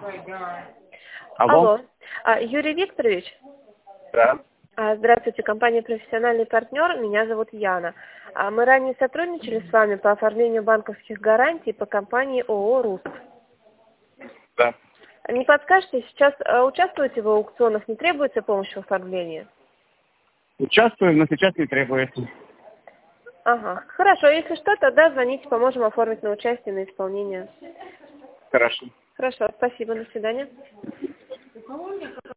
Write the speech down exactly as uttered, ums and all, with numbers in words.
Алло. Алло. А, Юрий Викторович? Да. А, Здравствуйте, компания «Профессиональный партнер». Меня зовут Яна. А, Мы ранее сотрудничали с вами по оформлению банковских гарантий по компании ООО «Руст». Да. Не подскажете, сейчас а, участвуете в аукционах, не требуется помощь в оформлении? Участвую, но сейчас не требуется. Ага, хорошо, если что, тогда звоните, поможем оформить на участие, на исполнение. Хорошо. Хорошо, спасибо, до свидания.